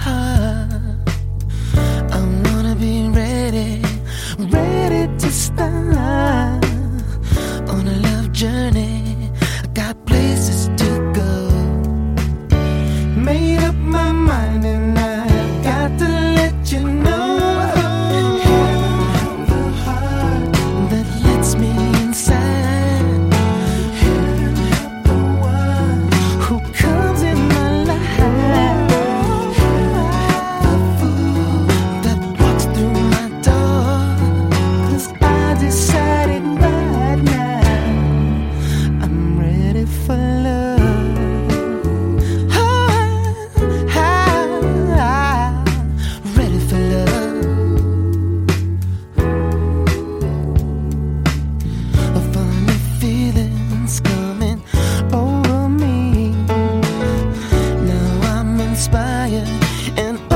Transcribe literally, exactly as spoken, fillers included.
I wanna be ready, ready to start on a love journey. I got places to go. Made up my mind and I got to let you know. Heaven the heart that lets me inside. Heaven help the one who comes in my life. Heaven help the fool that walks through my door. 'Cause I decided right now I'm ready for love. Coming over me. Now I'm inspired and